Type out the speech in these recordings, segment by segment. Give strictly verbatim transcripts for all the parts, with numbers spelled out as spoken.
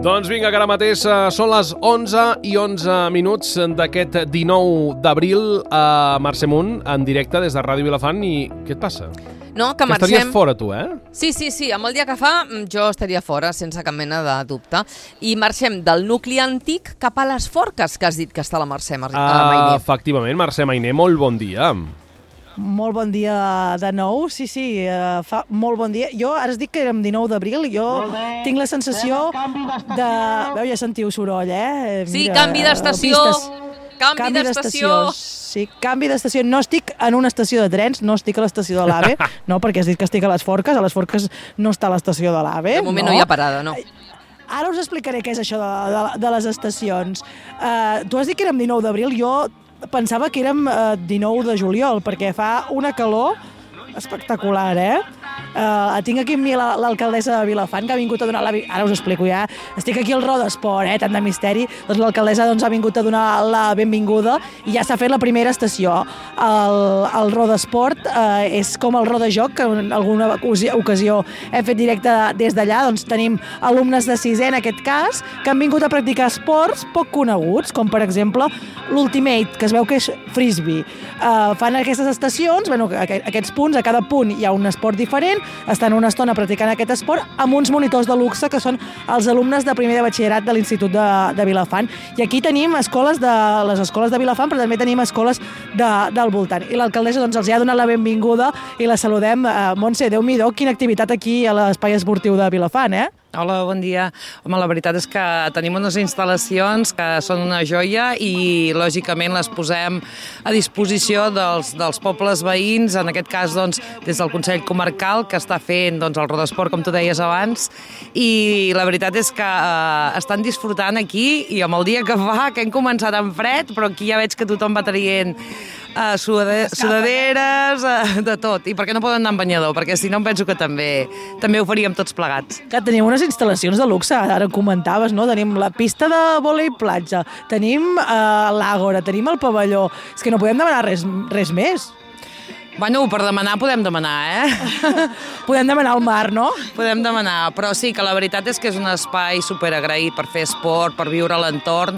Doncs vinga, que ara mateix uh, són les onze i onze minuts d'aquest dinou d'abril a Mercè Munt, en directe des de Ràdio Vilafant. I què et passa? No, que, que marxem... estaries fora, tu, eh? Sí, sí, sí. Amb el dia que fa, jo estaria fora, sense cap mena de dubte. I marxem del nucli antic cap a les Forques, que has dit que està la Mercè Mar... uh, Mainer. Efectivament, Mercè Mainer, molt bon dia. Molt bon dia de nou, sí, sí, uh, fa molt bon dia. Jo ara es dic que érem dinou d'abril, jo tinc la sensació de... Veu, ja sentiu soroll, eh? Sí, Mira, canvi d'estació, canvi, canvi d'estació. Sí, canvi d'estació. No estic en una estació de trens, no estic a l'estació de l'AVE, no, perquè has dit que estic a les Forques, a les Forques no està l'estació de l'AVE. De moment no. no hi ha parada, no. Ara us explicaré què és això de, de, de les estacions. Uh, tu has dit que érem dinou d'abril, jo pensava que érem uh, dinou de juliol, perquè fa una calor espectacular, eh? Uh, tinc aquí amb mi l'alcaldessa de Vilafant, que ha vingut a donar la... Ara us explico ja. Estic aquí al Rodesport, eh? Tant de misteri. Doncs l'alcaldessa doncs, ha vingut a donar la benvinguda i ja s'ha fet la primera estació. El, el Rodesport uh, és com el Rodajoc, que en alguna ocasió hem fet directe des d'allà. Doncs tenim alumnes de sisè, en aquest cas, que han vingut a practicar esports poc coneguts, com per exemple l'Ultimate, que es veu que és frisbee. Uh, fan aquestes estacions, bueno, aquests punts, a cada punt hi ha un esport diferent, estan una estona practicant aquest esport amb uns monitors de luxe que són els alumnes de primer de batxillerat de l'Institut de, de Vilafant. I aquí tenim escoles de les escoles de Vilafant, però també tenim escoles de, del voltant. I l'alcaldessa doncs, els ha donat la benvinguda i la saludem. Uh, Montse, Déu-n'hi-do, quina activitat aquí a l'espai esportiu de Vilafant, eh? Hola, bon dia. Home, la veritat és que tenim unes instal·lacions que són una joia i, lògicament, les posem a disposició dels, dels pobles veïns, en aquest cas, doncs, des del Consell Comarcal, que està fent doncs, el Rodesport, com tu deies abans, i la veritat és que eh, estan disfrutant aquí i amb el dia que fa, que hem començat amb fred, però aquí ja veig que tothom va traient Uh, sudade sudaderes, uh, de tot. I per què no poden anar amb banyador? Perquè si no em penso que també també ho faríem tots plegats. Que tenim unes instal·lacions de luxe, ara comentaves, no? Tenim la pista de vòlei platja, tenim uh, l'àgora, tenim el pavelló. És que no podem demanar res, res més. Bueno, per demanar podem demanar, eh? Podem demanar al mar, no? Podem demanar, però sí que la veritat és que és un espai superagraït per fer esport, per viure a l'entorn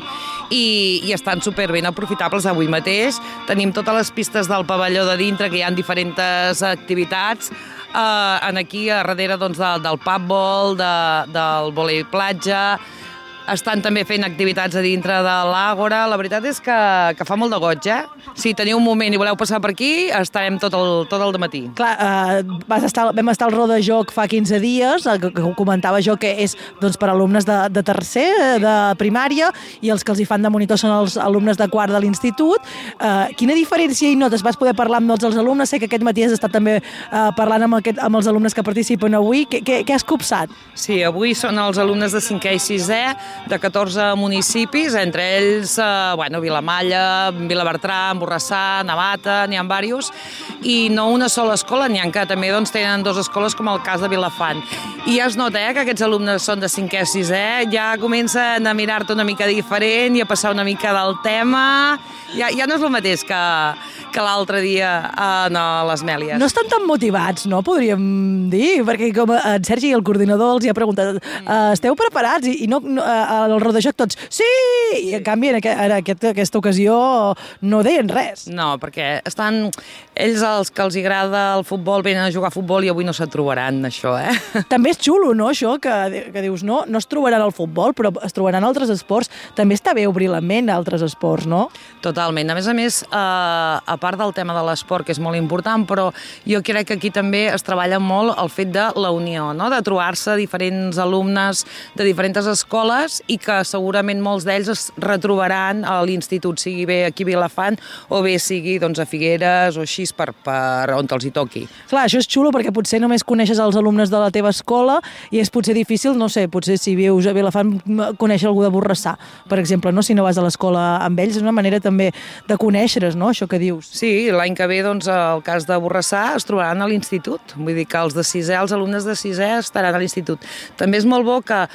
i, i estan superben aprofitables avui mateix. Tenim totes les pistes del pavelló de dintre, que hi ha diferents activitats. Uh, en aquí, a darrere doncs, del, del pub-ball, de, del vòlei platja. Estan també fent activitats a dintre de l'àgora. La veritat és que, que fa molt de goig, eh? Si teniu un moment i voleu passar per aquí, estarem tot el, tot el dematí. Clar, uh, vas estar, vam estar al Rodajoc fa quinze dies, que, que ho comentava jo, que és doncs, per alumnes de, de tercer, de primària, i els que els hi fan de monitor són els alumnes de quart de l'institut. Uh, quina diferència hi notes? Vas poder parlar amb tots els alumnes? Sé que aquest matí has estat també uh, parlant amb, aquest, amb els alumnes que participen avui. Què, què, què has copsat? Sí, avui són els alumnes de cinquè i sisè, de catorze municipis, entre ells eh, bueno, Vilamalla, Vilabertran, Borrassà, Navata, n'hi ha diversos, i no una sola escola, n'hi ha que també doncs, tenen dues escoles, com el cas de Vilafant. I ja es nota eh, que aquests alumnes són de cinquè i sisè, ja comencen a mirar-te una mica diferent i a passar una mica del tema. Ja, ja no és el mateix que, que l'altre dia a no, les Mèlies. No estan tan motivats, no? Podríem dir, perquè com en Sergi, el coordinador, els hi ha preguntat uh, esteu preparats? I, i no, no al Rodajoc tots, sí! I en canvi en, aquest, en aquest, aquesta ocasió no deien res. No, perquè estan... Ells, els que els agrada el futbol, venen a jugar a futbol i avui no se'n trobaran, això, eh? També és xulo, no, això, que, que dius, no, no es trobaran al futbol, però es trobaran altres esports. També està bé obrir la ment a altres esports, no? Totalment. A més a més, eh, a part del tema de l'esport, que és molt important, però jo crec que aquí també es treballa molt el fet de la unió, no? De trobar-se diferents alumnes de diferents escoles i que segurament molts d'ells es retrobaran a l'institut, sigui bé aquí a Vilafant o bé sigui doncs, a Figueres o així per, per on els hi toqui. Clar, això és xulo perquè potser només coneixes els alumnes de la teva escola i és potser difícil, no sé, potser si vius a Vilafant conèixer algú de Borrassà, per exemple, no? Si no vas a l'escola amb ells, és una manera també de conèixer-es, no? Això que dius. Sí, l'any que ve, doncs, el cas de Borrassà es trobaran a l'institut. Vull dir que els de sisè, els alumnes de sisè estaran a l'institut. També és molt bo que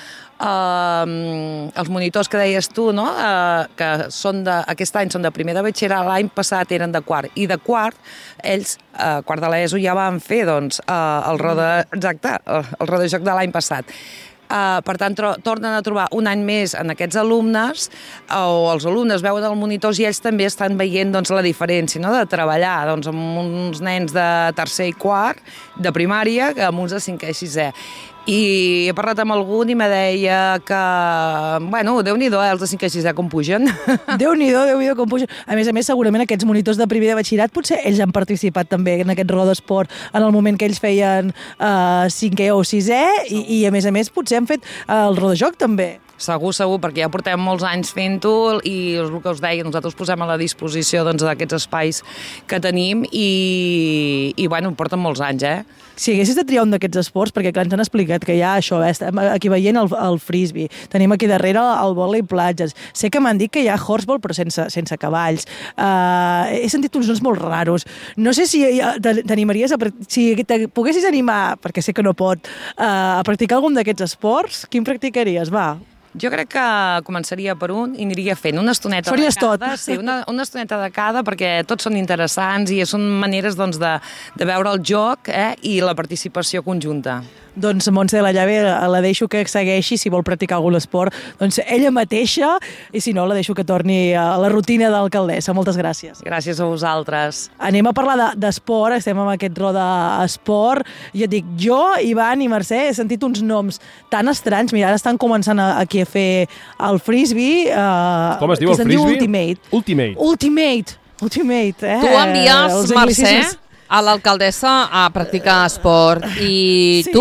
Uh, els monitors que deies tu, no? uh, que són de, aquest any són de primer de batxillerat, l'any passat eren de quart, i de quart, ells, uh, quart de l'ESO, ja van fer doncs, uh, el roda, exacte, uh, el rodajoc de l'any passat. Uh, per tant, tro tornen a trobar un any més en aquests alumnes, o els alumnes veuen els monitors i ells també estan veient doncs, la diferència, no?, de treballar doncs, amb uns nens de tercer i quart de primària que amb uns de cinquè i sisè. I he parlat amb algun i me deia que, bueno, Déu-n'hi-do, eh, els de cinquè i sisè com pugen. Déu-n'hi-do, Déu-n'hi-do com pugen. A més a més, segurament aquests monitors de primer de batxillerat potser ells han participat també en aquest rodó d'esport en el moment que ells feien uh, cinquè o sisè i, i a més a més potser han fet uh, el rodojoc també. Segur, segur, perquè ja portem molts anys fent-ho i el que us deia, nosaltres posem a la disposició doncs, d'aquests espais que tenim i, i bueno, porten molts anys, eh? Si haguessis de triar un d'aquests esports, perquè clar, ens han explicat que hi ha això, eh? Estem aquí veient el, el frisbee, tenim aquí darrere el vòlei platges, sé que m'han dit que hi ha horseball però sense, sense cavalls, uh, he sentit uns noms molt raros, no sé si t'animaries a... Si te poguessis animar, perquè sé que no pot, uh, a practicar algun d'aquests esports, quin practicaries? Va. Jo crec que començaria per un i aniria fent una estoneta Faries de cada. tot. Sí, una, una estoneta de cada, perquè tots són interessants i són maneres doncs, de, de veure el joc eh, i la participació conjunta. Doncs Montse de la Llave la deixo que segueixi si vol practicar algun esport, doncs ella mateixa, i si no la deixo que torni a la rutina d'alcaldessa. Moltes gràcies. Gràcies a vosaltres. Anem a parlar d'esport, de, estem amb aquest roda esport. Jo et dic, jo, Ivan i Mercè, he sentit uns noms tan estranys. Mira, ara estan començant a, aquí a fer el frisbee. Uh, Com es diu el frisbee? Ultimate. Ultimate. Ultimate. Ultimate, eh? Tu envies, Els Mercè, anglicismes. a l'alcaldessa a practicar esport. I Sí. tu?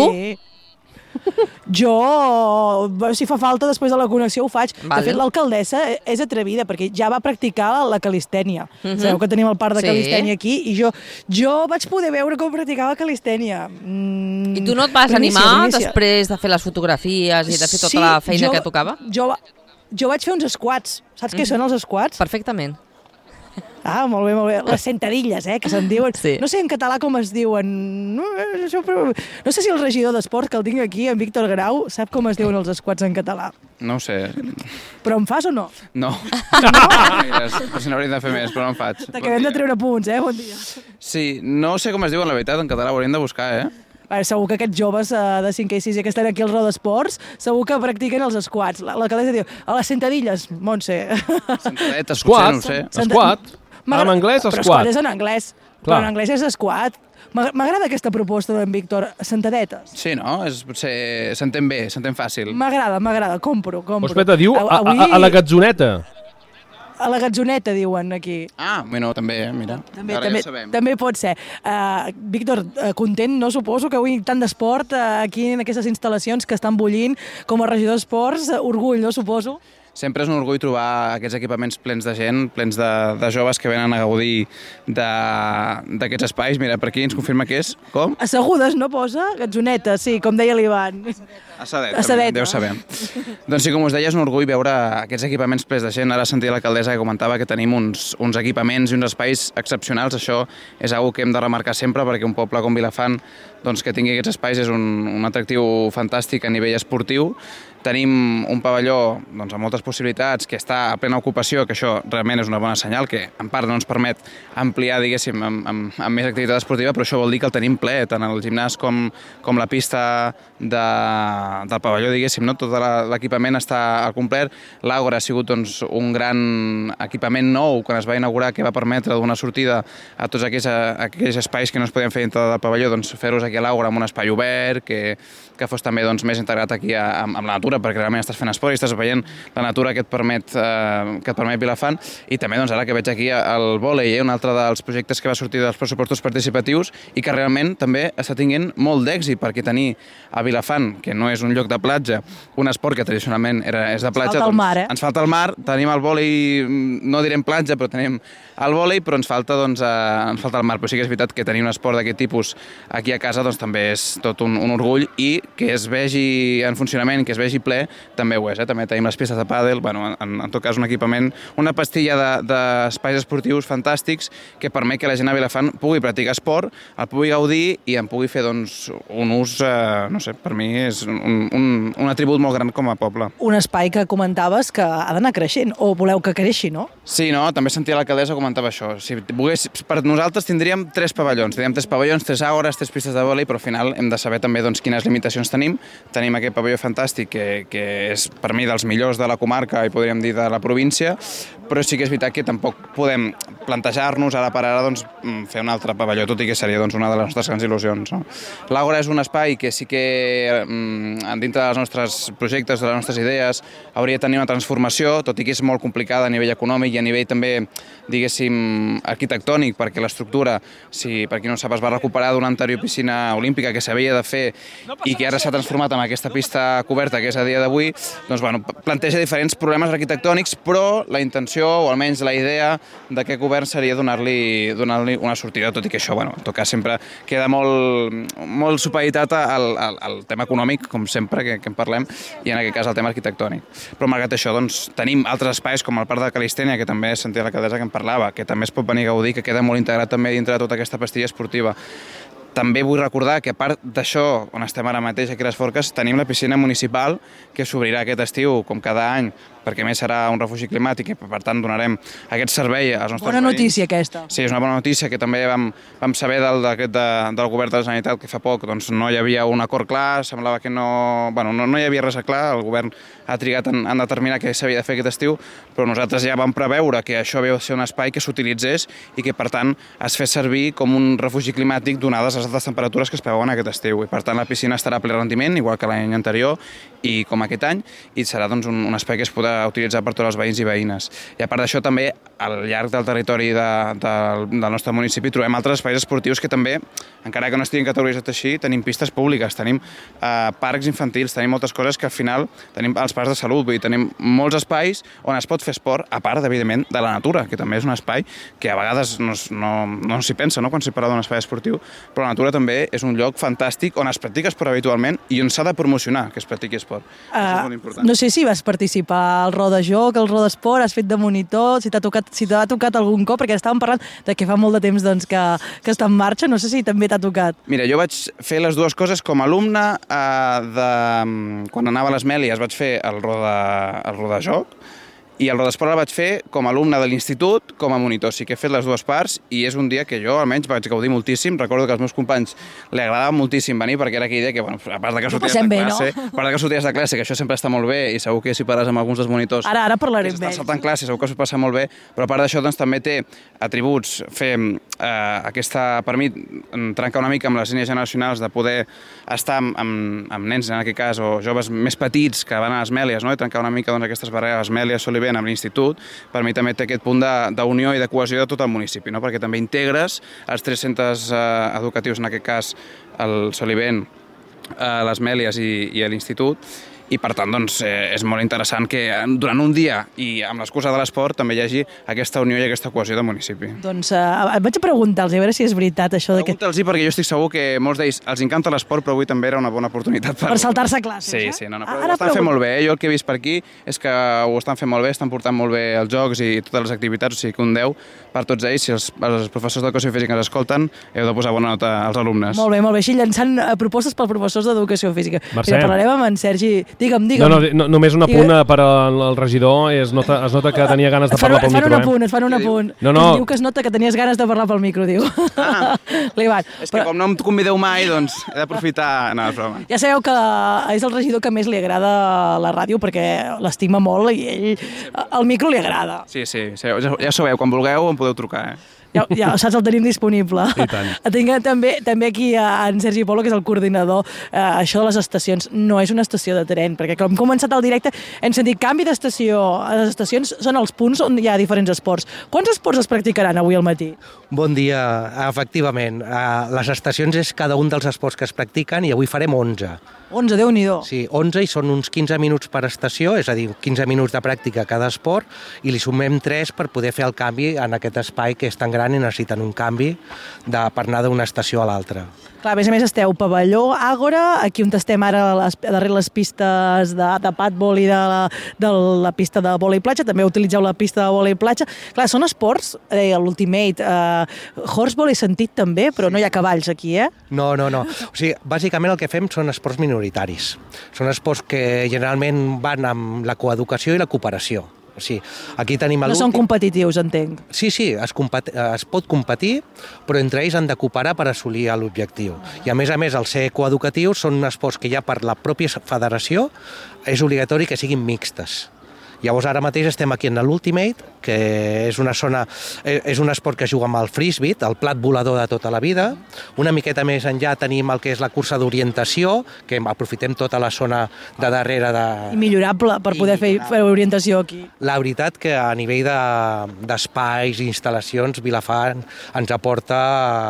Jo, si fa falta, després de la connexió ho faig. Vale. De fet, l'alcaldessa és atrevida, perquè ja va practicar la calistènia. Mhm. Sabeu que tenim el parc de Sí. calistènia aquí, i jo, jo vaig poder veure com practicava calistènia. Mm, I tu no et vas primícia, animar primícia. després de fer les fotografies i de fer tota Sí, la feina jo, que tocava? Jo, jo vaig fer uns squats. Saps què són els squats? Perfectament. Ah, molt bé, molt bé. Les sentadilles, eh, que se'n diuen. Sí. No sé en català com es diuen. No, això, però... no sé si el regidor d'esport que el tinc aquí, en Víctor Grau, sap com es diuen els squats en català. No ho sé. Però em fas o no? No. no? Per si n'hauríem de fer més, però no en faig. T'acabem de treure punts, eh? Bon dia. Sí, no sé com es diuen, la veritat, en català ho hauríem de buscar, eh? Bé, segur que aquests joves uh, de cinquè i sisè que estan aquí al Roda Esports, segur que practiquen els squats. L'alcaldessa diu, a les sentadilles, Montse. Sentadetes, potser, Squat. no ho sé. Senta- Squat. M'agra- En anglès, Però squat. squat és en anglès. Clar. Però en anglès és squat. M'ag- M'agrada aquesta proposta d'en Víctor. Sentadetes. Sí, no? És, potser s'entén bé, s'entén fàcil. M'agrada, m'agrada. Compro, compro. Pues Peta diu a, a, Avui- a la gatzoneta. A la gatzoneta, diuen aquí. Ah, bueno, també, mira. També, Ara també, ja sabem. també pot ser. Uh, Víctor, uh, content, no? Suposo que avui tant d'esport uh, aquí en aquestes instal·lacions que estan bullint com a regidor d'esports. Uh, orgull, no? Suposo. Sempre és un orgull trobar aquests equipaments plens de gent, plens de, de joves que venen a gaudir d'aquests espais. Mira, per aquí ens confirma que és, com? Assegudes, no posa? Gatzoneta, sí, com deia l'Ivan. Assadeta, Assadeta. també, ja ho sabem. Doncs sí, com us deia, és un orgull veure aquests equipaments plens de gent. Ara sentia l'alcaldessa que comentava que tenim uns, uns equipaments i uns espais excepcionals. Això és una que hem de remarcar sempre, perquè un poble com Vilafant, doncs, que tingui aquests espais és un, un atractiu fantàstic a nivell esportiu. Tenim un pavelló doncs, amb moltes possibilitats, que està a plena ocupació, que això realment és una bona senyal, que en part no ens permet ampliar, diguéssim, amb, amb, amb més activitat esportiva, però això vol dir que el tenim ple, tant el gimnàs com, com la pista de, del pavelló, diguéssim, no? Tot l'equipament està al complet. L'Àgora ha sigut doncs, un gran equipament nou quan es va inaugurar, que va permetre donar sortida a tots aquells, a, aquells espais que no es podien fer dintre del pavelló, doncs, fer-los aquí a l'Àgora amb un espai obert, que, que fos també doncs, més integrat aquí a, amb, amb la natura, perquè realment estàs fent esport i estàs veient la natura que et permet, eh, que et permet Vilafant. I també doncs, ara que veig aquí el vòlei, eh, un altre dels projectes que va sortir dels pressupostos participatius i que realment també està tinguent molt d'èxit, perquè tenir a Vilafant, que no és un lloc de platja, un esport que tradicionalment era, és de platja, falta el mar, eh? ens falta el mar, tenim el vòlei, no direm platja, però tenim el vòlei, però ens falta, doncs, eh, ens falta el mar. Però sí que és veritat que tenir un esport d'aquest tipus aquí a casa doncs, també és tot un, un orgull, i que es vegi en funcionament, que es vegi ple, també ho és. Eh? També tenim les pistes de pàdel, bueno, en, en tot cas un equipament, una pastilla d'espais de, esportius fantàstics que permet que la gent a Vilafant pugui practicar esport, el pugui gaudir i en pugui fer doncs, un ús, eh, no sé, per mi és un, un, un atribut molt gran com a poble. Un espai que comentaves que ha d'anar creixent, o voleu que creixi, no? Sí, no? També sentia l'alcaldessa comentava això. Si volgués, per nosaltres tindríem tres pavellons. Tindríem tres pavellons, tres àgores, tres pistes de vòlei, però al final hem de saber també doncs, quines limitacions tenim. Tenim aquest pavelló fantàstic que, que és per mi dels millors de la comarca i podríem dir de la província, però sí que és veritat que tampoc podem plantejar-nos ara per ara doncs, fer un altre pavelló, tot i que seria doncs, una de les nostres grans il·lusions. No? L'Àgora és un espai que sí que dintre dels nostres projectes, de les nostres idees, hauria de tenir una transformació, tot i que és molt complicada a nivell econòmic i a nivell també, diguéssim, arquitectònic, perquè l'estructura, si per qui no sap, es va recuperar d'una anterior piscina olímpica que s'havia de fer i que ara s'ha transformat en aquesta pista coberta que és a dia d'avui, doncs, bueno, planteja diferents problemes arquitectònics, però la intenció, o almenys la idea d'aquest govern seria donar-li donar-li una sortida, tot i que això, bueno, en tot cas, sempre queda molt, molt supeditat al, al, al tema econòmic, com sempre que, que en parlem, i en aquest cas al tema arquitectònic. Però malgrat això, doncs, tenim altres espais com el Parc de Calistènia, que també sentia l'alcaldessa que en parlava, que també es pot venir a gaudir, que queda molt integrat també dintre de tota aquesta pastilla esportiva. També vull recordar que a part d'això, on estem ara mateix aquí a les Forques, tenim la piscina municipal que s'obrirà aquest estiu, com cada any, perquè més serà un refugi climàtic i per tant donarem aquest servei als nostres Bona veïns. notícia aquesta. Sí, és una bona notícia que també vam, vam saber del, del, del govern de la Generalitat que fa poc doncs, no hi havia un acord clar, semblava que no, bueno, no, no hi havia res clar, el govern ha trigat en, en determinar què s'havia de fer aquest estiu, però nosaltres ja vam preveure que això havia de ser un espai que s'utilitzés i que per tant es fes servir com un refugi climàtic donades les altes temperatures que es preveuen aquest estiu i per tant la piscina estarà a ple rendiment, igual que l'any anterior i com aquest any, i serà doncs, un, un espai que es podrà utilitzar per tots els veïns i veïnes. I a part d'això també al llarg del territori de, de, del nostre municipi trobem altres espais esportius que també, encara que no estiguin categoritzats així, tenim pistes públiques, tenim eh, parcs infantils, tenim moltes coses que al final tenim els parcs de salut, vull dir, tenim molts espais on es pot fer esport, a part, evidentment, de la natura, que també és un espai que a vegades no, no, no s'hi pensa, no?, quan s'hi parla d'un espai esportiu, però la natura també és un lloc fantàstic on es practica esport habitualment i on s'ha de promocionar que es practiqui esport. Uh, Això és molt important. No sé si vas participar al Rodajoc, al Rodesport, has fet de monitor, si t'ha tocat, si t'ha tocat algun cop, perquè estàvem parlant de que fa molt de temps doncs, que, que està en marxa, no sé si també t'ha tocat. Mira, jo vaig fer les dues coses com a alumne eh, de... Quan anava a les Mèlies vaig fer el, roda, el Rodajoc, i el Rodesport el vaig fer com a alumne de l'institut, com a monitor. Sí que he fet les dues parts i és un dia que jo almenys vaig gaudir moltíssim. Recordo que als meus companys li agradava moltíssim venir perquè era aquella idea que, bueno, a part de que sorties de classe, no? a part de que sorties de classe, que això sempre està molt bé i segur que si parles amb alguns dels monitors... Ara, ara parlarem bé. Estàs saltant classe, segur que s'ho passa molt bé, però a part d'això doncs, també té atributs, fer eh, aquesta, per mi, trencar una mica amb les línies generacionals de poder estar amb, amb, amb nens, en aquest cas, o joves més petits que van a les Mèlies, no? I trencar una mica doncs, aquestes barreres, Mèlies, Soliven, amb l'institut, per mi també té aquest punt d'unió i de cohesió de tot el municipi, no? Perquè també integres els tres centres eh, educatius, en aquest cas el Soliven, eh, les Mèlies i, i l'institut, i per tant doncs, eh, és molt interessant que durant un dia i amb l'excusa de l'esport també hi hagi aquesta unió i aquesta cohesió del municipi. Doncs eh, et vaig a preguntar-los, a veure si és veritat això de que... Pregunta'ls-hi perquè jo estic segur que molts d'ells els encanta l'esport, però avui també era una bona oportunitat per... Per saltar-se classes, sí, eh? Sí, no, no, però Ara ho estan pregun... fent molt bé, eh? Jo el que he vist per aquí és que ho estan fent molt bé, estan portant molt bé els jocs i totes les activitats, o sigui que un deu per tots ells, si els, els professors d'educació física ens escolten, heu de posar bona nota als alumnes. Molt bé, molt bé, així llançant propostes per professors d'educació física. Mercè. Mira, parlarem amb en Sergi. Digue'm, digue'm. No, no, no, només un apunt per al, al regidor, es nota, es nota que tenia ganes de parlar pel micro. Et fan un apunt, et fan un apunt. No, no. Diu que es nota que tenies ganes de parlar pel micro, diu. Ah, L'Ivan. és que com no em convideu mai, doncs he d'aprofitar... No, és broma. Ja sabeu que és el regidor que més li agrada la ràdio perquè l'estima molt i ell, el micro li agrada. Sí, sí, ja, ja sabeu, quan vulgueu em podeu trucar, eh? Ja, ja saps, el tenim disponible. I tant. Tinc també, també aquí en Sergi Polo, que és el coordinador. Eh, això de les estacions no és una estació de tren, perquè com hem començat el directe hem sentit canvi d'estació. Les estacions són els punts on hi ha diferents esports. Quants esports es practicaran avui al matí? Bon dia, efectivament. Les estacions és cada un dels esports que es practiquen i avui farem onze. onze, Déu-n'hi-do. Sí, onze i són uns quinze minuts per estació, és a dir, quinze minuts de pràctica a cada esport i li sumem tres per poder fer el canvi en aquest espai que és tan gran i necessiten un canvi de, per anar d'una estació a l'altra. Clar, a més a més esteu pavelló, Àgora, aquí on estem ara les, darrere les pistes de, de patbol i de la, de la pista de vòlei platja, també utilitzeu la pista de vòlei platja. Clar, són esports, eh, l'Ultimate, eh, horseball he sentit també, però no hi ha cavalls aquí, eh? No, no, no. O sigui, bàsicament el que fem són esports minoritaris. Són esports que generalment van amb la coeducació i la cooperació. O sigui, aquí tenim No l'últim... són competitius, entenc. Sí, sí, es, compet... es pot competir, però entre ells han de cooperar per assolir l'objectiu. I a més a més, al ser coeducatius, són esports que ja per la pròpia federació és obligatori que siguin mixtes. Llavors, ara mateix estem aquí en l'Ultimate, que és una zona, és un esport que es juga amb el frisbee, el plat volador de tota la vida. Una miqueta més enllà tenim el que és la cursa d'orientació, que aprofitem tota la zona de darrere de... I millorable per poder fer, fer orientació aquí. La veritat que a nivell d'espais i instal·lacions, Vilafant ens aporta...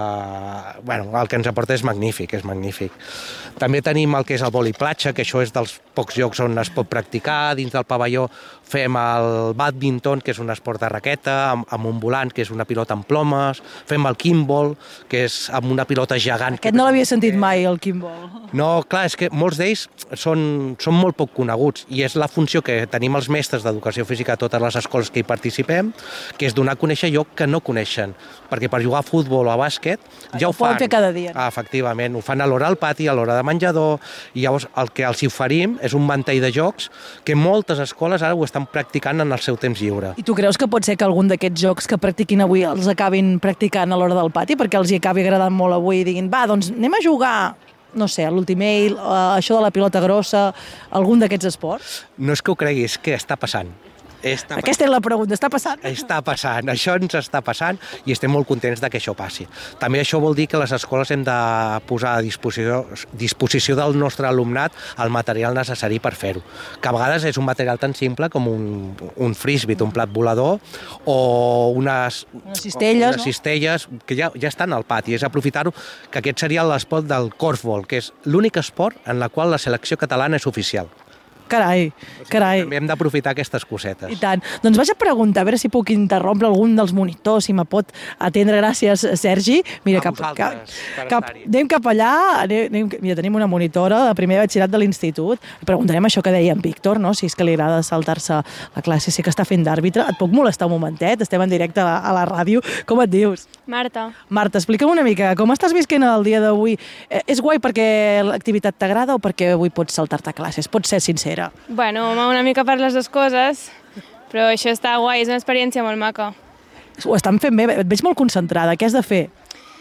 Bueno, el que ens aporta és magnífic, és magnífic. També tenim el que és el vòlei platja, que això és dels pocs llocs on es pot practicar. Dins del pavelló fem el badminton, que és un esport de raqueta, amb, amb un volant, que és una pilota amb plomes. Fem el kimball, que és amb una pilota gegant. Aquest no l'havia sentit mai, el kimball. No, clar, és que molts d'ells són, són molt poc coneguts i és la funció que tenim els mestres d'educació física a totes les escoles que hi participem, que és donar a conèixer allò que no coneixen. Perquè per jugar a futbol o a bàsquet ja ho, ho fan. Ho fer cada dia. Ah, efectivament, ho fan a l'hora al pati, a l'hora de menjador, i llavors el que els oferim és un ventall de jocs que moltes escoles ara ho estan practicant en el seu temps lliure. I tu creus que pot ser que algun d'aquests jocs que practiquin avui els acabin practicant a l'hora del pati perquè els hi acabi agradant molt avui i diguin, va, doncs anem a jugar, no sé, a l'Ultimate, això de la pilota grossa, algun d'aquests esports? No és que ho creguis, que està passant. Està Aquesta és la pregunta, està passant? Està passant, això ens està passant i estem molt contents de que això passi. També això vol dir que les escoles hem de posar a disposició, disposició del nostre alumnat el material necessari per fer-ho, que a vegades és un material tan simple com un, un frisbee, un plat volador o unes, unes cistelles, unes no? cistelles que ja, ja estan al pati. És aprofitar-ho, que aquest seria l'esport del korfball, que és l'únic esport en la qual la selecció catalana és oficial. Carai, carai. També hem d'aprofitar aquestes cosetes. I tant. Doncs vaig a preguntar, a veure si puc interrompre algun dels monitors, si me pot atendre. Gràcies, Sergi. Mira, cap, cap, cap, anem cap allà. Anem, anem, mira, tenim una monitora de primer batxillerat de l'institut. Preguntarem això que deia en Víctor, no? Si és que li agrada saltar-se la classe, si que està fent d'àrbitre. Et puc molestar un momentet? Estem en directe a la, a la ràdio. Com et dius? Marta. Marta, explica'm una mica, com estàs visquent el dia d'avui? Eh, és guai perquè l'activitat t'agrada o perquè avui pots saltar-te classes? Pots ser sincera. Bueno, una mica per les dues coses, però això està guai, és una experiència molt maca. Ho estan fent bé, et veig molt concentrada. Què has de fer?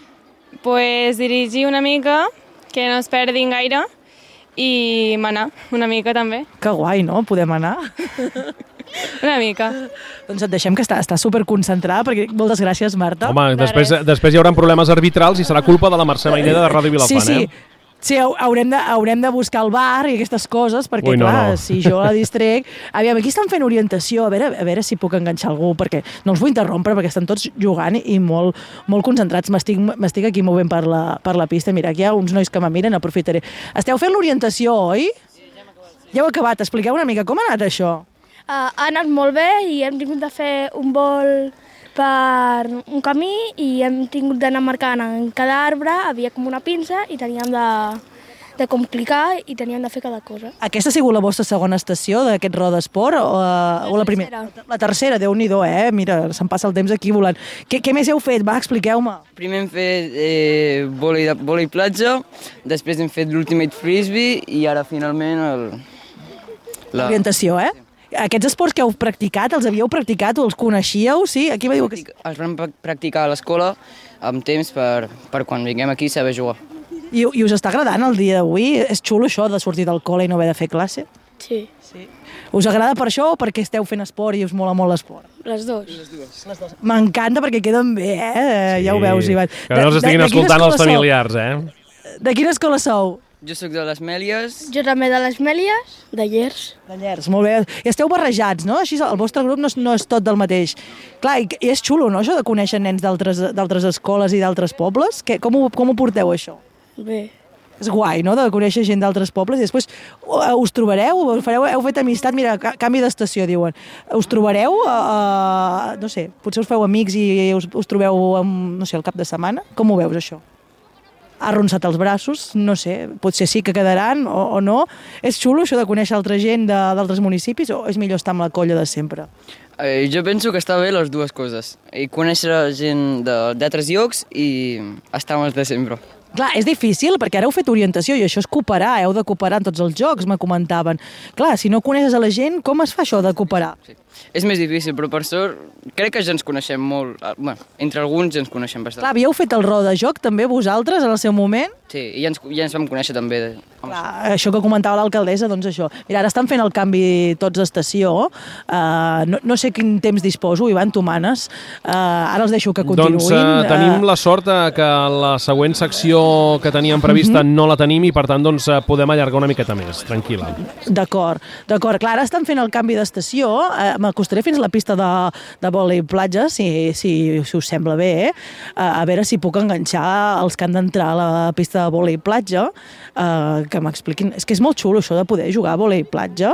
Pues dirigir una mica, que no es perdin gaire, i manar una mica també. Que guai, no? Podem anar? Una mica. Doncs et deixem que està, està superconcentrada, perquè moltes gràcies, Marta. Home, després, després hi haurà problemes arbitrals i serà culpa de la Mercè Maineda de Ràdio Vilafant, sí, sí. eh? Sí, haurem de, haurem de buscar el bar i aquestes coses, perquè, Ui, no, clar, no. si jo la distrec... Aviam, aquí estan fent orientació, a veure, a veure si puc enganxar algú, perquè no els vull interrompre, perquè estan tots jugant i molt, molt concentrats. M'estic aquí movent per la, per la pista. Mira, aquí hi ha uns nois que me miren, aprofitaré. Esteu fent l'orientació, oi? Sí, ja hem acabat. Ja heu acabat. Expliqueu una mica, com ha anat això? Uh, ha anat molt bé i hem tingut de fer un vol per un camí i hem tingut d'anar marcant en cada arbre, havia com una pinça i teníem de, de complicar i teníem de fer cada cosa. Aquesta ha sigut la vostra segona estació d'aquest Rodesport o, la, o la primera? tercera. La tercera, Déu-n'hi-do, eh? Mira, se'm passa el temps aquí volant. Què, què més heu fet? Va, expliqueu-me. Primer hem fet eh, vòlei, de, vòlei platja, després hem fet l'Ultimate Frisbee i ara finalment el... La... Orientació, eh? Aquests esports que heu practicat, els havíeu practicat o els coneixíeu? Sí? Aquí m'ha dit que sí. Els vam practicar a l'escola amb temps per, per quan vinguem aquí saber jugar. I, I us està agradant el dia d'avui? És xulo això de sortir del col·le i no haver de fer classe? Sí. Sí. Us agrada per això o perquè esteu fent esport i us mola molt l'esport? Les dues. Les dues. Les dues. M'encanta perquè queden bé, eh? Sí. Ja ho veus, Ivan. Que no els estiguin escoltant els familiars, eh? De quina escola sou? Jo sóc de les Mèlies. Jo també de les Mèlies, de Llers. De Llers, molt bé. I esteu barrejats, no? Així el vostre grup no és, no és tot del mateix. Clar, i, i és xulo, no, això de conèixer nens d'altres escoles i d'altres pobles? Que, com, ho, com ho porteu, això? Bé. És guai, no?, de conèixer gent d'altres pobles i després us trobareu, fareu, heu fet amistat, mira, canvi d'estació, diuen. Us trobareu, uh, no sé, potser us feu amics i us, us trobeu, no sé, el cap de setmana? Com ho veus, això? Ha arronsat els braços, no sé, potser sí que quedaran o, o no. És xulo això de conèixer altra gent d'altres municipis o és millor estar amb la colla de sempre? Eh, jo penso que està bé les dues coses. I conèixer gent d'altres llocs i estar amb els de sempre. Clar, és difícil, perquè ara heu fet orientació i això és cooperar, heu de cooperar en tots els jocs, me comentaven. Clar, si no coneixes a la gent, com es fa això de cooperar? Sí. És més difícil, però per sort crec que ja ens coneixem molt. Bueno, entre alguns ja ens coneixem bastant. Clar, havíeu fet el roda de joc també vosaltres en el seu moment? Sí, i ja ens, ja ens vam conèixer també. Clar, això que comentava l'alcaldessa, doncs això. Mira, ara estan fent el canvi tots d'estació. Uh, no, no sé quin temps disposo, Ivan, tu manes. Uh, ara els deixo que continuïn. Doncs uh, tenim la sort que la següent secció que teníem prevista uh-huh. no la tenim i per tant doncs, podem allargar una miqueta més, tranquil·la. D'acord, d'acord. Clar, ara estan fent el canvi d'estació. Uh, M'acostaré fins a la pista de, de vòlei platja, si, si, si us sembla bé, eh? Uh, a veure si puc enganxar els que han d'entrar a la pista de vòlei platja, uh, que m'expliquin. És que és molt xulo això de poder jugar a vòlei platja.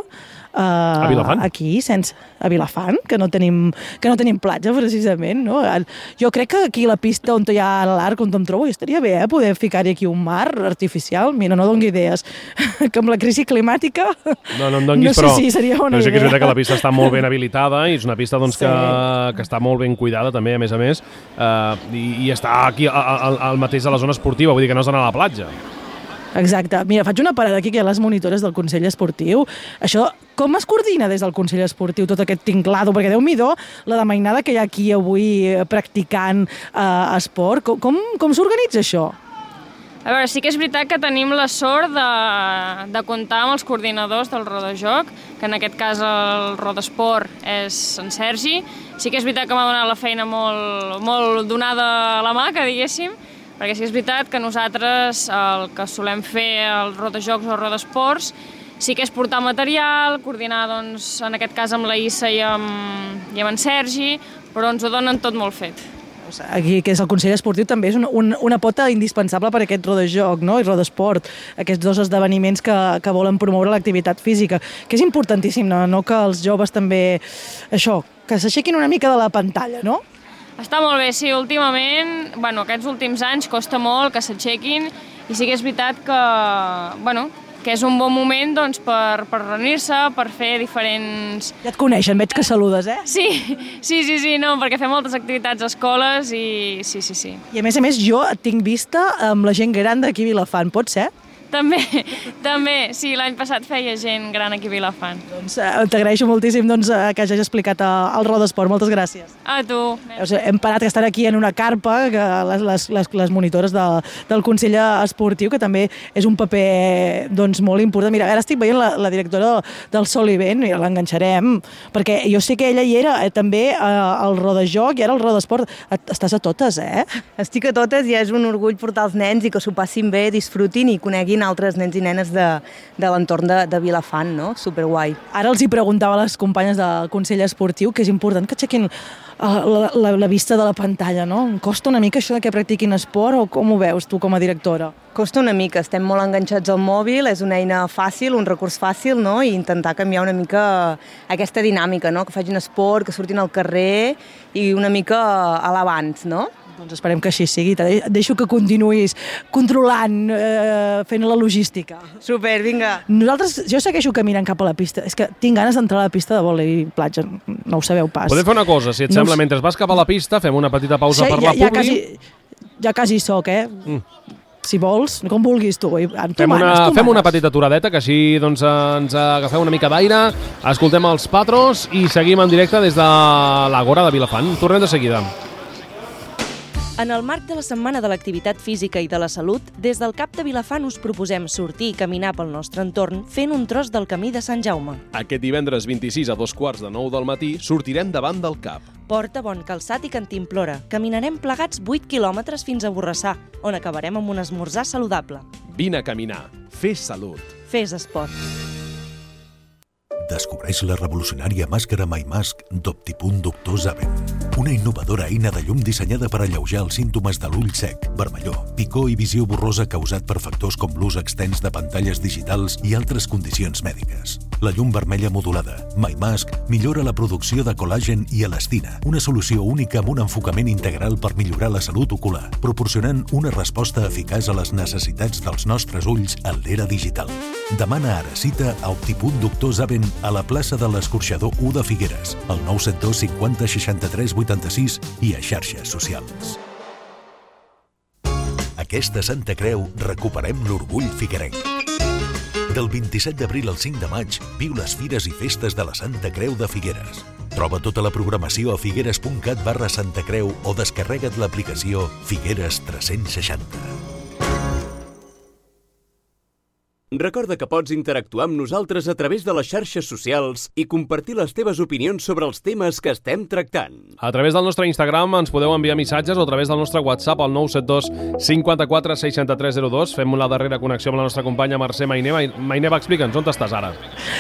Uh, a Vilafant? Aquí, sense, a Vilafant, que no tenim, que no tenim platja, precisament. No? Jo crec que aquí la pista on hi ha l'arc, on em trobo, estaria bé, eh? Poder ficar-hi aquí un mar artificial. Mira, no doni idees. Que amb la crisi climàtica no, no, em donguis, no sé però, si seria una però sí idea. que és veritat que la pista està molt ben habilitada i és una pista doncs, sí. que, que està molt ben cuidada també, a més a més, uh, i, i està aquí al, al mateix de la zona esportiva, vull dir que no has d'anar a la platja. Exacte. Mira, faig una parada aquí que hi ha les monitores del Consell Esportiu. Això, com es coordina des del Consell Esportiu tot aquest tinglado? Perquè Déu-n'hi-do la de mainada que hi ha aquí avui practicant eh, esport. Com, com, com s'organitza això? A veure, sí que és veritat que tenim la sort de, de comptar amb els coordinadors del Rodajoc, que en aquest cas el Rodesport és en Sergi. Sí que és veritat que m'ha donat la feina molt, molt donada a la mà, que diguéssim, perquè sí que és veritat que nosaltres el que solem fer als Rodajocs o Rodesports sí que és portar material, coordinar, doncs, en aquest cas amb la Issa i amb, i amb en Sergi, però ens ho donen tot molt fet. Aquí, que és el Consell Esportiu, també és un, un, una pota indispensable per a aquest rodajoc, no? I rodesport, aquests dos esdeveniments que, que volen promoure l'activitat física, que és importantíssim, no? No que els joves també, això, que s'aixequin una mica de la pantalla, no? Està molt bé, sí, últimament, bueno, aquests últims anys costa molt que s'aixequin i sí que és veritat que, bueno, que és un bon moment doncs, per, per reunir-se, per fer diferents... Ja et coneixen, veig que saludes, eh? Sí, sí, sí, sí, no, perquè fem moltes activitats a escoles i sí, sí, sí. I a més a més jo et tinc vista amb la gent gran d'aquí a Vilafant, pot ser? També, també, sí, l'any passat feia gent gran aquí a Vilafant. Doncs eh, t'agraeixo moltíssim doncs, eh, que hagis explicat el Rodesport, moltes gràcies. A tu. O sigui, hem parat que estar aquí en una carpa, que les, les, les, les monitores de, del Consell Esportiu, que també és un paper doncs, molt important. Mira, ara estic veient la, la directora del Solivent, i l'enganxarem, perquè jo sé que ella hi era eh, també eh, al Rodajoc i ara al Rodesport. Estàs a totes, eh? Estic a totes i és un orgull portar els nens i que s'ho passin bé, disfrutin i coneguin altres nens i nenes de, de l'entorn de, de Vilafant, no? Superguai. Ara els hi preguntava a les companyes del Consell Esportiu que és important que aixequin la, la, la vista de la pantalla, no? Costa una mica això de que practiquin esport o com ho veus tu com a directora? Costa una mica, estem molt enganxats al mòbil, és una eina fàcil, un recurs fàcil, no? I intentar canviar una mica aquesta dinàmica, no? Que facin esport, que surtin al carrer i una mica a l'abans, no? Doncs esperem que així sigui. Te deixo que continuïs controlant, eh, fent la logística. Super, vinga. Nosaltres, jo segueixo caminant cap a la pista. És que tinc ganes d'entrar a la pista de vòlei platja. No ho sabeu pas. Podem fer una cosa, si et no sembla, mentre vas cap a la pista, fem una petita pausa sí, per la ja, ja publi. Quasi, ja quasi soc, eh? Mm. Si vols, com vulguis tu. tu fem, manes, una, tu fem una manes. petita aturadeta, que així doncs, ens agafeu una mica d'aire, escoltem els Patros i seguim en directe des de l'Agora de Vilafant. Tornem de seguida. En el marc de la Setmana de l'Activitat Física i de la Salut, des del CAP de Vilafant us proposem sortir i caminar pel nostre entorn fent un tros del camí de Sant Jaume. Aquest divendres vint-i-sis a dos quarts de nou del matí sortirem davant del CAP. Porta bon calçat i cantimplora. Caminarem plegats vuit quilòmetres fins a Borrassà, on acabarem amb un esmorzar saludable. Vine a caminar. Fes salut. Fes esport. Descobreix la revolucionària màscara MyMask d'Optipunt Doctor Zaven. Una innovadora eina de llum dissenyada per alleujar els símptomes de l'ull sec, vermellor, picor i visió borrosa causat per factors com l'ús extens de pantalles digitals i altres condicions mèdiques. La llum vermella modulada, MyMask, millora la producció de col·làgen i elastina, una solució única amb un enfocament integral per millorar la salut ocular, proporcionant una resposta eficaç a les necessitats dels nostres ulls en l'era digital. Demana ara cita a Optipunt Doctor Zaven a la plaça de l'Escorxador u de Figueres, al nou set dos cinquanta seixanta-tres vuitanta-sis i a xarxes socials. aquesta Santa Creu recuperem l'orgull figuerenc. Del vint-i-set d'abril al cinc de maig, viu les fires i festes de la Santa Creu de Figueres. Troba tota la programació a figueres punt cat barra Santa Creu o descarrega't l'aplicació Figueres tres-cents seixanta. Recorda que pots interactuar amb nosaltres a través de les xarxes socials i compartir les teves opinions sobre els temes que estem tractant. A través del nostre Instagram ens podeu enviar missatges o a través del nostre WhatsApp al nou set dos cinquanta-quatre seixanta-tres zero dos. Fem la darrera connexió amb la nostra companya Mercè Maineva. Maineva, explica'ns, on estàs ara?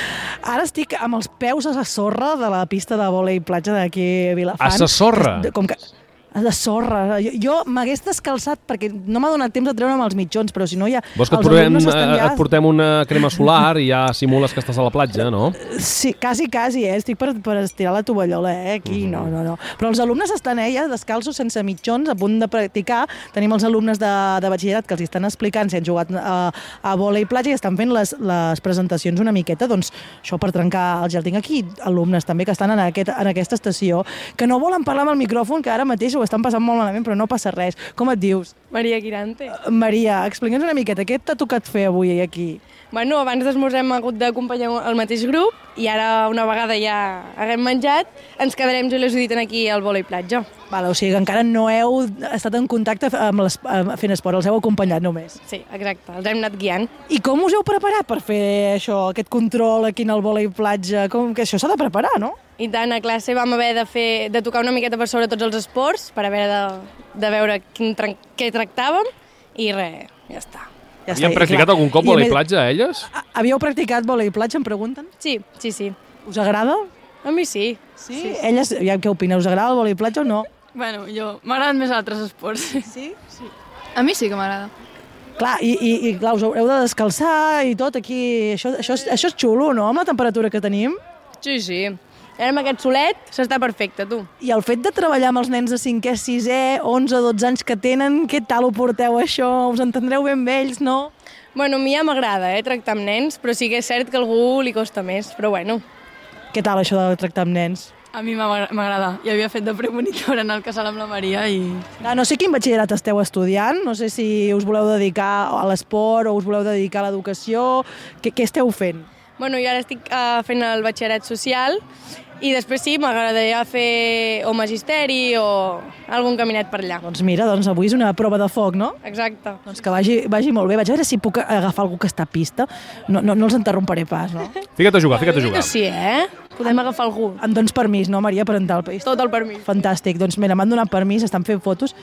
Ara estic amb els peus a la sorra de la pista de vòlei platja d'aquí a Vilafant. A la sorra? Com que... de sorra. Jo, jo m'hagués descalçat perquè no m'ha donat temps de treure'm els mitjons, però si no ja... Vols que et portem, ja... et portem una crema solar i ja simules que estàs a la platja, no? Sí, quasi, quasi, eh? Estic per, per estirar la tovallola, eh? Aquí, mm-hmm. no, no, no. Però els alumnes estan, eh, ja descalços, sense mitjons, a punt de practicar. Tenim els alumnes de, de batxillerat que els estan explicant si han jugat a, a vòlei platja i estan fent les, les presentacions una miqueta, doncs això per trencar el gel. Tinc aquí alumnes també que estan en, aquest, en aquesta estació, que no volen parlar amb el micròfon, que ara mateix ho estan passant molt malament, però no passa res. Com et dius? Maria Quirante. Maria, explica'ns una miqueta, què t'ha tocat fer avui aquí? Bueno, abans d'esmorzar hem hagut d'acompanyar el mateix grup i ara, una vegada ja haguem menjat, ens quedarem, jo l'he dit, aquí al vòlei platja. Vale, o sigui que encara no heu estat en contacte amb les, fent esport, els heu acompanyat només. Sí, exacte, els hem anat guiant. I com us heu preparat per fer això, aquest control aquí en el vòlei platja? Com que això s'ha de preparar, no? I tant, a classe vam haver de, fer, de tocar una miqueta per sobre tots els esports per haver de, de veure quin, què tractàvem i res, ja està. Ja Havien practicat algun cop vòlei platja, elles? Havíeu practicat vòlei platja, em pregunten? Sí, sí, sí. Us agrada? A mi sí. Sí? sí. Elles, ja què opina, us agrada el vòlei platja o no? Bueno, jo, m'agraden més altres esports. Sí? Sí. A mi sí que m'agrada. Clar, i, i, i clar, us heu de descalçar i tot aquí, això, això, això és xulo, no?, amb la temperatura que tenim? Sí, sí. Ara amb aquest solet s'està perfecte, tu. I el fet de treballar amb els nens de cinquè, sisè, onze, dotze anys que tenen, què tal ho porteu això? Us entendreu ben bé ells, no? Bueno, a mi ja m'agrada, eh, tractar amb nens, però sí que és cert que a algú li costa més, però bueno. Què tal això de tractar amb nens? A mi m'agrada. Jo havia fet de premonitora en el casal amb la Maria i... Ah, no sé quin batxillerat esteu estudiant, no sé si us voleu dedicar a l'esport o us voleu dedicar a l'educació. Què, què esteu fent? Bueno, jo ara estic uh, fent el batxillerat social i després sí, m'agradaria fer o magisteri o algun caminet per allà. Doncs mira, doncs avui és una prova de foc, no? Exacte. Doncs que vagi, vagi molt bé. Vaig a veure si puc agafar algú que està a pista. No, no, no els interromperé pas, no? Fica't a jugar, fica't a jugar. Sí, eh? Podem agafar algú. Em dones permís, no, Maria, per entrar al país? Tot el permís. Fantàstic. Doncs mira, m'han donat permís, estan fent fotos.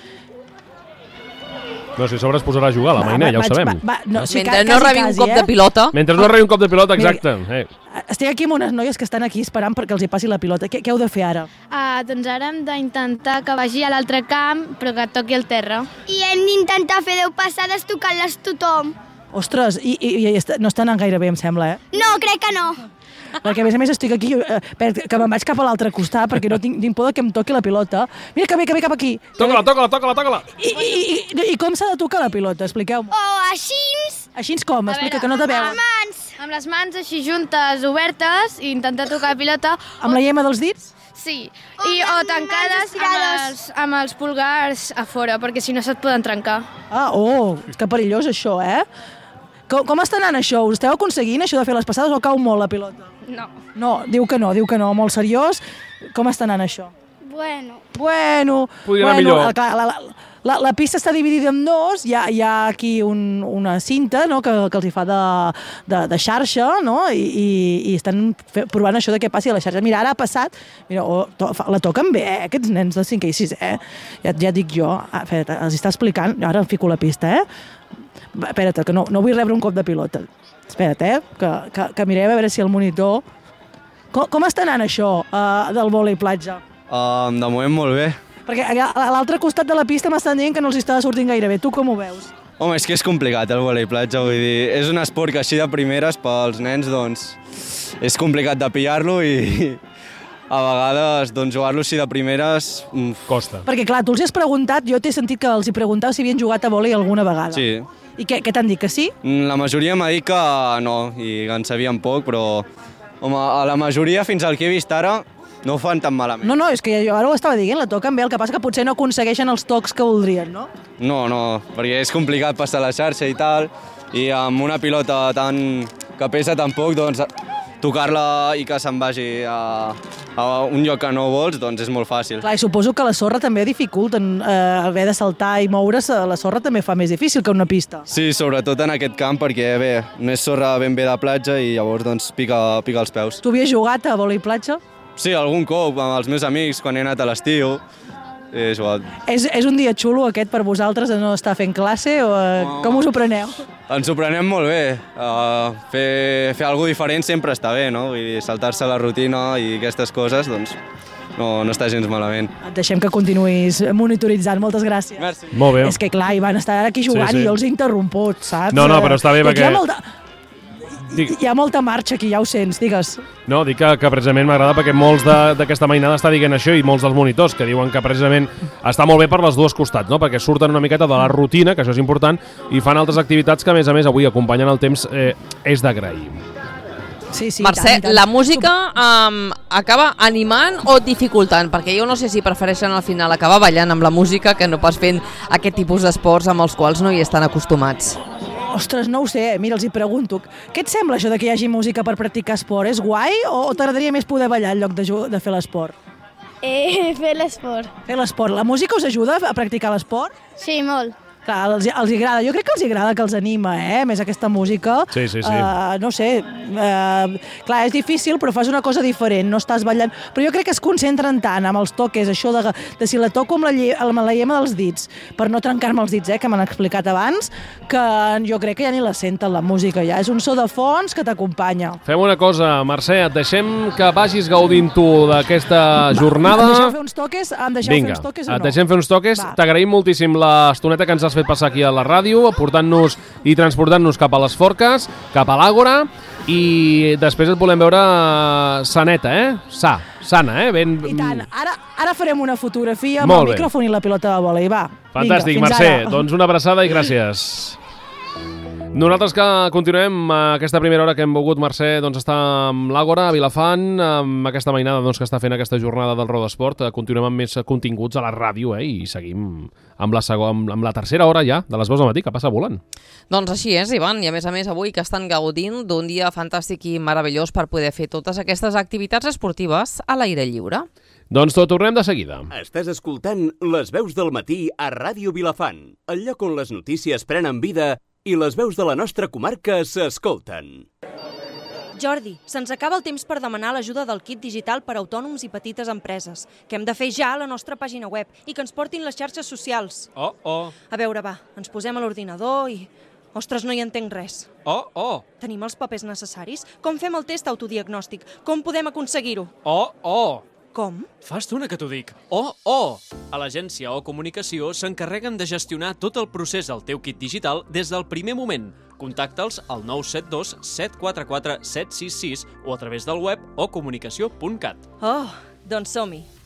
No, si a sobre es posarà a jugar, la Mainé, ja ho sabem. Va, va, no, sí, Mentre no rebi un cop eh? de pilota. Mentre no rebi un cop de pilota, exacte. Eh. Estic aquí amb unes noies que estan aquí esperant perquè els hi passi la pilota. Què, què heu de fer ara? Uh, doncs ara hem d'intentar que vagi a l'altre camp, però que toqui el terra. I hem d'intentar fer deu passades tocant-les tothom. Ostres, i, i, i no estan anant gaire bé, em sembla, eh? No, crec que no. Perquè a més a més estic aquí, eh, que me'n vaig cap a l'altre costat perquè no tinc, tinc por de que em toqui la pilota. Mira que ve, que ve cap aquí. Toca-la, toca-la, toca-la, toca-la. I, i, i, I com s'ha de tocar la pilota? Expliqueu-me. Oh, així. Així com? Explica, que no te veuen. Amb les mans. Amb les mans així juntes, obertes, i intentar tocar la pilota. Amb la llema dels dits? Sí, I, o tancades amb els, amb els pulgars a fora, perquè si no se't poden trencar. Ah, oh, que perillós això, eh? Com, com està anant això? Us esteu aconseguint això de fer les passades o cau molt la pilota? No. No, diu que no, diu que no, molt seriós. Com està anant això? Bueno. Bueno. Podria anar bueno, millor. Clar, la, la, la pista està dividida en dos, hi ha, hi ha aquí un, una cinta, no?, que, que els hi fa de, de, de xarxa, no?, i, i, i estan fe, provant això de què passi a la xarxa. Mira, ara ha passat, mira, oh, to, la toquen bé, eh, aquests nens de cinquè i sisè, eh? ja, ja dic jo, ah, espera't, els està explicant, ara em fico la pista, eh? Espera't, que no, no vull rebre un cop de pilota. Espera't, eh? Que, que, que mirem a veure si el monitor... Com, com està anant això uh, del vòlei platja? Um, de moment molt bé. Perquè a l'altre costat de la pista m'estan dient que no els estava sortint gaire bé. Tu com ho veus? Home, és que és complicat el vòlei platja, vull dir, és un esport que així de primeres pels nens, doncs, és complicat de pillar-lo i a vegades doncs, jugar-lo així de primeres... Costa. Perquè clar, tu els has preguntat, jo t'he sentit que els hi preguntava si havien jugat a vòlei alguna vegada. Sí. I què, què t'han dit, que sí? La majoria m'ha dit que no, i que en sabien poc, però home, a la majoria, fins al que he vist ara, no ho fan tan malament. No, no, és que jo ara ho estava dient, la toquen bé, el que passa que potser no aconsegueixen els tocs que voldrien, no? No, no, perquè és complicat passar la xarxa i tal, i amb una pilota tan que pesa tan poc, doncs tocar-la i que se'n vagi a, a un lloc que no vols, doncs és molt fàcil. Clar, i suposo que la sorra també dificulta eh, haver de saltar i moure's, la sorra també fa més difícil que una pista. Sí, sobretot en aquest camp, perquè bé, no és sorra ben bé de platja i llavors doncs pica, pica els peus. Tu havies jugat a vòlei platja? Sí, algun cop amb els meus amics quan he anat a l'estiu. He jugat. És, és un dia xulo aquest per vosaltres de no estar fent classe o eh, No. com us ho preneu? Ens ho prenem molt bé. Uh, fer, fer alguna diferent sempre està bé, no? Vull dir, saltar-se la rutina i aquestes coses, doncs no, no està gens malament. Et deixem que continuïs monitoritzant. Moltes gràcies. Merci. Molt bé. És que clar, hi van estar aquí jugant Sí, sí. i jo els he interromput, saps? No, no, però està bé I aquí perquè- Hi ha molta... Hi ha molta marxa aquí, ja ho sents, digues. No, dic que, que precisament m'agrada perquè molts de- d'aquesta mainada està dient això i molts dels monitors que diuen que precisament està molt bé per les dues costats, no? Perquè surten una miqueta de la rutina, que això és important, i fan altres activitats que a més a més avui acompanyen el temps eh, és d'agrair. Sí, sí, Mercè, tant, i tant. la música um, acaba animant o dificultant? Perquè jo no sé si prefereixen al final acabar ballant amb la música que no pas fent aquest tipus d'esports amb els quals no hi estan acostumats. Ostres, no ho sé, mira, els hi pregunto. Què et sembla això de que hi hagi música per practicar esport? És guai o, o t'agradaria més poder ballar en lloc de, ju- de fer l'esport? Eh, fer l'esport. Fer l'esport. La música us ajuda a practicar l'esport? Sí, molt. Clar, els, els agrada. Jo crec que els agrada, que els anima, eh? Més aquesta música. Sí, sí, sí. Uh, no sé, uh, clar, és difícil, però fas una cosa diferent, no estàs ballant. Però jo crec que es concentren tant amb els toques, això de, de si la toco amb la, lle amb la llema dels dits, per no trencar-me els dits, eh, que m'han explicat abans, que jo crec que ja ni la senten, la música, ja. És un so de fons que t'acompanya. Fem una cosa, Mercè, et deixem que vagis gaudint tu d'aquesta jornada. Em deixeu fer uns toques? Em deixeu Vinga, fer uns toques o no? et deixem fer uns toques. Va. T'agraïm moltíssim l'estoneta que ens has fet passar aquí a la ràdio, portant-nos i transportant-nos cap a les Forques, cap a l'Àgora, i després et volem veure saneta, eh? Sa, sana, eh? Ben... I tant. Ara, ara farem una fotografia amb Molt el bé. micròfon i la pilota de vòlei. Va, Fantàstic, vinga, fins Mercè. ara. Doncs una abraçada i gràcies. Nosaltres que continuem aquesta primera hora que hem volgut, Mercè, doncs està amb l'Àgora, a Vilafant, amb aquesta mainada doncs, que està fent aquesta jornada del Rodesport. Continuem amb més continguts a la ràdio, eh? I seguim amb la, segon, amb la tercera hora ja de les veus del matí, que passa volant. Doncs així és, Ivan, i a més a més avui que estan gaudint d'un dia fantàstic i meravellós per poder fer totes aquestes activitats esportives a l'aire lliure. Doncs tot, tornem de seguida. Estàs escoltant Les veus del matí a Ràdio Vilafant, el lloc on les notícies prenen vida i les veus de la nostra comarca s'escolten. Jordi, se'ns acaba el temps per demanar l'ajuda del kit digital per a autònoms i petites empreses, que hem de fer ja a la nostra pàgina web i que ens portin les xarxes socials. Oh, oh. A veure, va, ens posem a l'ordinador i... Ostres, no hi entenc res. Oh, oh. Tenim els papers necessaris? Com fem el test autodiagnòstic? Com podem aconseguir-ho? Oh, oh. Com? Fa estona que t'ho dic. Oh, oh! A l'agència o comunicació s'encarreguen de gestionar tot el procés del teu kit digital des del primer moment. Contacta'ls al nou set dos set quatre quatre set sis sis o a través del web o comunicació punt cat. Oh, doncs som-hi.